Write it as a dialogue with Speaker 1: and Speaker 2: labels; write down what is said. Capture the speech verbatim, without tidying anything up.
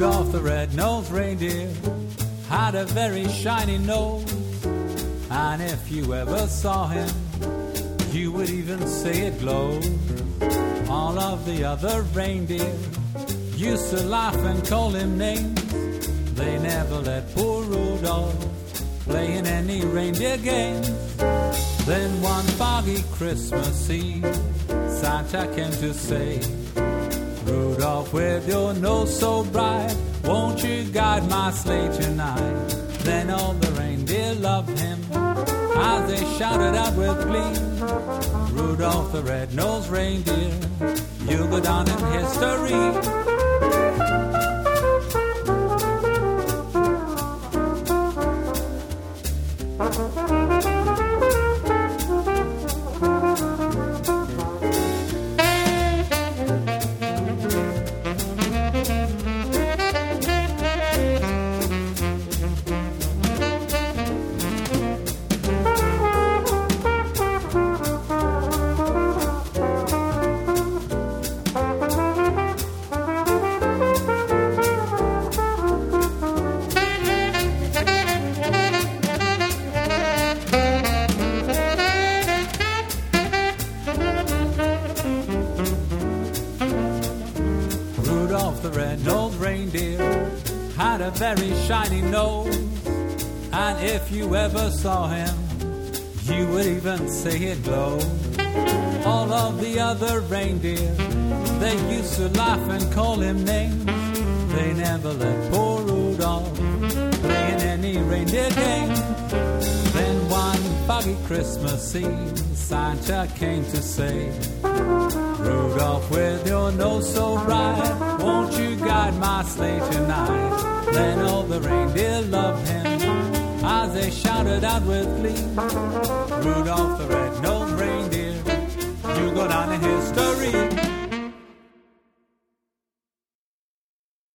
Speaker 1: Rudolph the red-nosed reindeer had a very shiny nose, and if you ever saw him, you would even say it glowed. All of the other reindeer used to laugh and call him names. They never let poor Rudolph play in any reindeer games. Then one foggy Christmas Eve, Santa came to say, Rudolph, with your nose so bright, won't you guide my sleigh tonight? Then all the reindeer loved him as they shouted out with glee, Rudolph the red-nosed reindeer, you'll go down in history. Very shiny nose, and if you ever saw him, you would even say it glowed. All of the other reindeer, they used to laugh and call him names. They never let poor Rudolph play in any reindeer game. Then one foggy Christmas Eve, Santa came to say, Rudolph, with your nose so bright, won't you guide my sleigh tonight? Then all the reindeer loved him as they shouted out with glee, Rudolph the red-nosed reindeer, you go down in history.